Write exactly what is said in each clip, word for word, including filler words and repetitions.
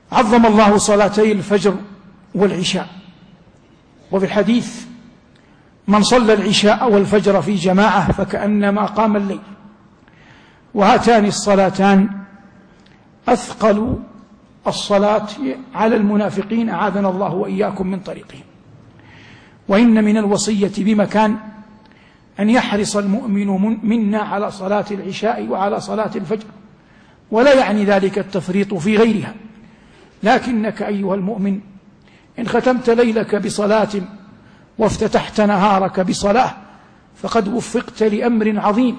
عظم الله صلاتي الفجر والعشاء، وفي الحديث: من صلى العشاء والفجر في جماعة فكأنما قام الليل. وهاتان الصلاتان أثقل الصلاة على المنافقين، أعاذنا الله وإياكم من طريقهم. وإن من الوصية بمكان أن يحرص المؤمن منا على صلاة العشاء وعلى صلاة الفجر، ولا يعني ذلك التفريط في غيرها، لكنك أيها المؤمن إن ختمت ليلك بصلاة وافتتحت نهارك بصلاة فقد وفقت لأمر عظيم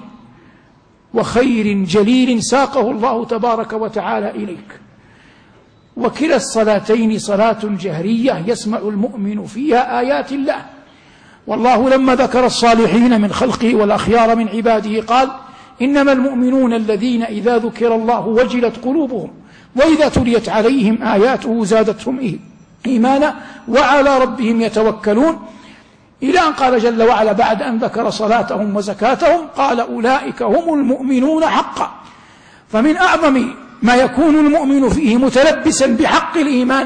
وخير جليل ساقه الله تبارك وتعالى إليك. وكلا الصلاتين صلاة جهرية يسمع المؤمن فيها آيات الله. والله لما ذكر الصالحين من خلقه والأخيار من عباده قال: إنما المؤمنون الذين إذا ذكر الله وجلت قلوبهم وإذا تليت عليهم آياته زادتهم إيمانا وعلى ربهم يتوكلون، إلى أن قال جل وعلا بعد أن ذكر صلاتهم وزكاتهم قال: أولئك هم المؤمنون حقا. فمن أعظم ما يكون المؤمن فيه متلبسا بحق الإيمان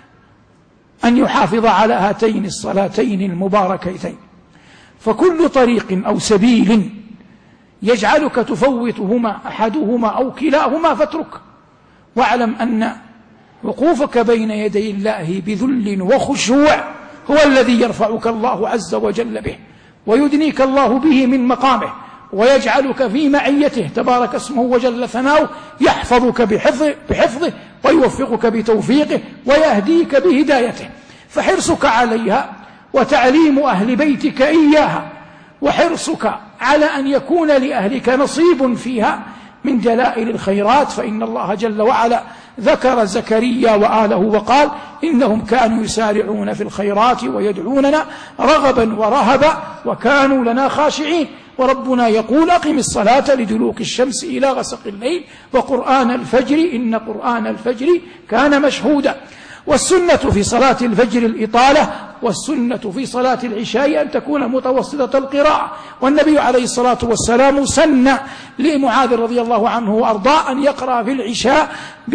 أن يحافظ على هاتين الصلاتين المباركتين. فكل طريق أو سبيل يجعلك تفوتهما أحدهما أو كلاهما فاترك، واعلم أن وقوفك بين يدي الله بذل وخشوع هو الذي يرفعك الله عز وجل به ويدنيك الله به من مقامه ويجعلك في معيته تبارك اسمه وجل ثناؤه، يحفظك بحفظه, بحفظه ويوفقك بتوفيقه ويهديك بهدايته. فحرصك عليها وتعليم أهل بيتك إياها وحرصك على أن يكون لأهلك نصيب فيها من دلائل الخيرات، فإن الله جل وعلا ذكر زكريا وآله وقال: إنهم كانوا يسارعون في الخيرات ويدعوننا رغبا ورهبا وكانوا لنا خاشعين. وربنا يقول: أقم الصلاة لدلوك الشمس إلى غسق الليل وقرآن الفجر إن قرآن الفجر كان مشهودا. والسنة في صلاة الفجر الإطالة، والسنة في صلاة العشاء أن تكون متوسطة القراءة. والنبي عليه الصلاة والسلام سن لمعاذ رضي الله عنه وأرضاه أن يقرأ في العشاء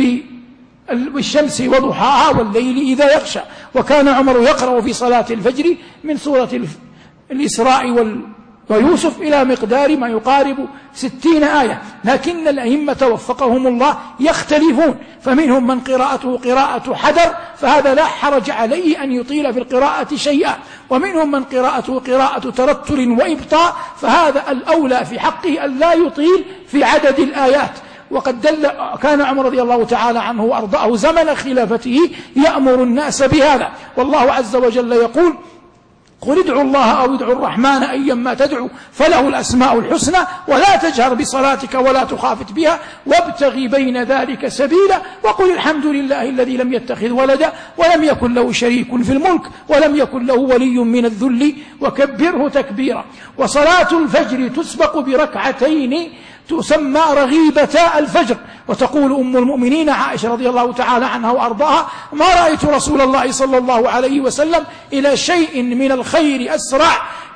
بالشمس وضحاها والليل إذا يغشى. وكان عمر يقرأ في صلاة الفجر من سورة الإسراء وال ويوسف إلى مقدار ما يقارب ستين آية. لكن الأئمة وفقهم الله يختلفون، فمنهم من قراءته قراءة حدر فهذا لا حرج عليه أن يطيل في القراءة شيئا، ومنهم من قراءته قراءة ترتل وإبطاء فهذا الأولى في حقه أن لا يطيل في عدد الآيات. وقد دل كان عمر رضي الله تعالى عنه وأرضاه زمن خلافته يأمر الناس بهذا، والله عز وجل يقول: قل ادعوا الله أو ادعوا الرحمن أيما تدعوا فله الأسماء الحسنى ولا تجهر بصلاتك ولا تخافت بها وابتغي بين ذلك سبيلا وقل الحمد لله الذي لم يتخذ ولدا ولم يكن له شريك في الملك ولم يكن له ولي من الذل وكبره تكبيرا. وصلاة الفجر تسبق بركعتين تسمى رغيبتا الفجر. وتقول أم المؤمنين عائشة رضي الله تعالى عنها وأرضاها: ما رأيت رسول الله صلى الله عليه وسلم إلى شيء من الخير أسرع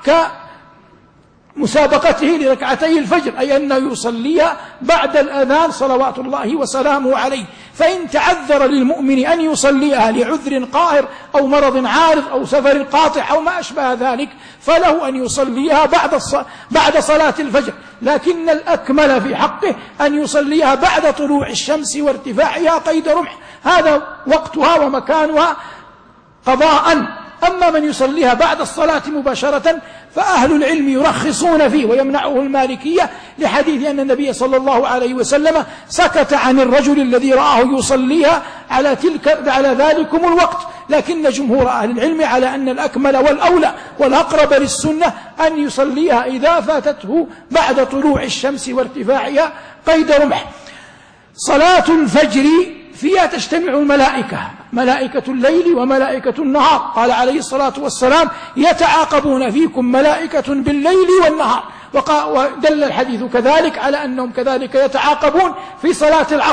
كمسابقته لركعتي الفجر، أي أنه يصليها بعد الأذان صلوات الله وسلامه عليه. فإن تعذر للمؤمن أن يصليها لعذر قاهر أو مرض عارض أو سفر قاطع أو ما أشبه ذلك فله أن يصليها بعد بعد صلاة الفجر، لكن الأكمل في حقه أن يصليها بعد طلوع الشمس وارتفاعها قيد رمح، هذا وقتها ومكانها قضاء. أما من يصليها بعد الصلاة مباشرة فأهل العلم يرخصون فيه ويمنعه المالكية لحديث أن النبي صلى الله عليه وسلم سكت عن الرجل الذي رآه يصليها على تلك على ذلكم الوقت. لكن جمهور أهل العلم على أن الأكمل والأولى والأقرب للسنة أن يصليها إذا فاتته بعد طلوع الشمس وارتفاعها قيد رمح. صلاة الفجر فيها تجتمع الملائكة، ملائكة الليل وملائكة النهار. قال عليه الصلاة والسلام: يتعاقبون فيكم ملائكة بالليل والنهار. ودل الحديث كذلك على أنهم كذلك يتعاقبون في صلاة العصر.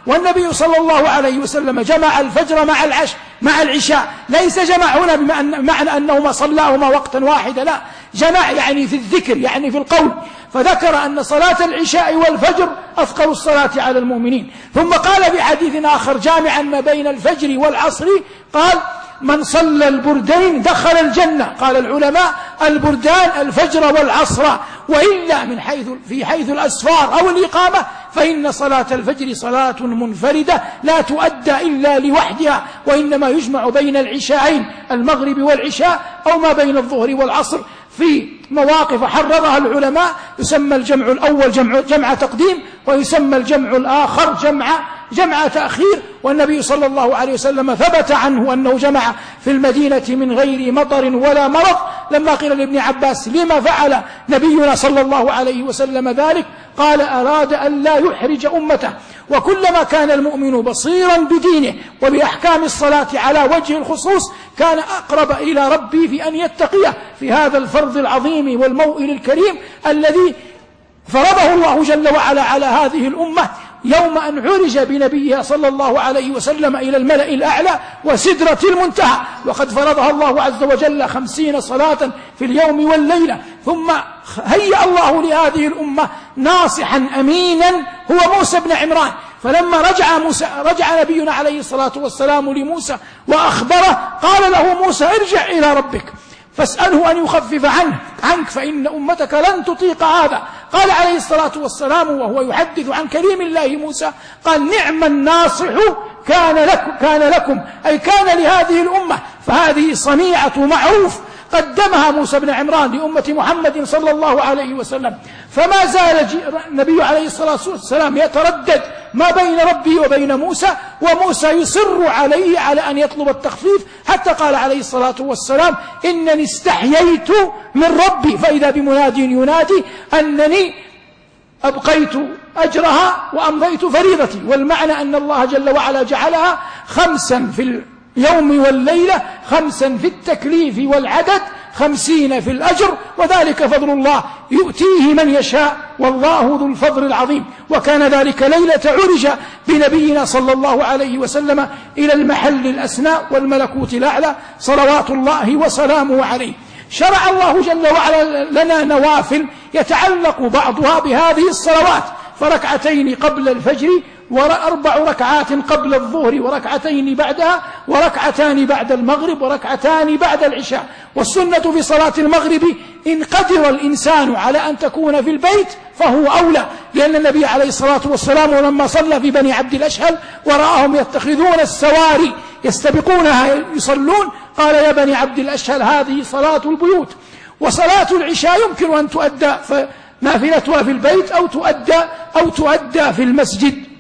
والنبي صلى الله عليه وسلم جمع الفجر مع العشاء مع العشاء، ليس جمع هنا بمعنى أنهما صلاهما وقتا واحدا، لا، جمع يعني في الذكر، يعني في القول، فذكر أن صلاة العشاء والفجر أثقل الصلاة على المؤمنين. ثم قال في حديث آخر جامعا ما بين الفجر والعصر، قال: من صلى البردين دخل الجنة. قال العلماء: البردان الفجر والعصر، وإلا من حيث في حيث الأسفار أو الإقامة فإن صلاة الفجر صلاة منفردة لا تؤدى إلا لوحدها، وإنما يجمع بين العشاءين، المغرب والعشاء، أو ما بين الظهر والعصر، في مواقف حررها العلماء يسمى الجمع الأول جمع, جمع تقديم، ويسمى الجمع الآخر جمع جمع تأخير. والنبي صلى الله عليه وسلم ثبت عنه أنه جمع في المدينة من غير مطر ولا مرض. لما قيل لابن عباس: لما فعل نبينا صلى الله عليه وسلم ذلك؟ قال: أراد أن لا يحرج أمته. وكلما كان المؤمن بصيرا بدينه وبأحكام الصلاة على وجه الخصوص كان أقرب إلى ربه في أن يتقيه في هذا الفرض العظيم والموئل الكريم الذي فرضه الله جل وعلا على هذه الأمة يوم أن عرج بنبيه صلى الله عليه وسلم إلى الملأ الأعلى وسدرة المنتهى، وقد فرضها الله عز وجل خمسين صلاة في اليوم والليلة. ثم هيأ الله لهذه الأمة ناصحا أمينا هو موسى بن عمران. فلما رجع, موسى رجع نبينا عليه الصلاة والسلام لموسى وأخبره، قال له موسى: ارجع إلى ربك فاسأله أن يخفف عنك, عنك فإن أمتك لن تطيق هذا. قال عليه الصلاة والسلام وهو يحدث عن كريم الله موسى، قال: نعم الناصح كان لكم, كان لكم أي كان لهذه الأمة. فهذه صنيعة معروف قدمها موسى بن عمران لأمة محمد صلى الله عليه وسلم. فما زال النبي عليه الصلاة والسلام يتردد ما بين ربي وبين موسى، وموسى يصر عليه على أن يطلب التخفيف، حتى قال عليه الصلاة والسلام: إنني استحييت من ربي فإذا بمناد ينادي أنني أبقيت أجرها وأمضيت فريضتي. والمعنى أن الله جل وعلا جعلها خمسا في اليوم والليلة، خمسا في التكليف والعدد، خمسين في الأجر، وذلك فضل الله يؤتيه من يشاء والله ذو الفضل العظيم. وكان ذلك ليلة عرج بنبينا صلى الله عليه وسلم إلى المحل الأسنى والملكوت الأعلى صلوات الله وسلامه عليه. شرع الله جل وعلا لنا نوافل يتعلق بعضها بهذه الصلوات، فركعتين قبل الفجر، وأربع ركعات قبل الظهر، وركعتين بعدها، وركعتان بعد المغرب، وركعتان بعد العشاء. والسنة في صلاة المغرب إن قدر الإنسان على أن تكون في البيت فهو أولى، لأن النبي عليه الصلاة والسلام لما صلى في بني عبد الأشهل ورآهم يتخذون السواري يستبقونها يصلون، قال: يا بني عبد الأشهل هذه صلاة البيوت. وصلاة العشاء يمكن أن تؤدى نافلتها في البيت أو تؤدى, أو تؤدى في المسجد.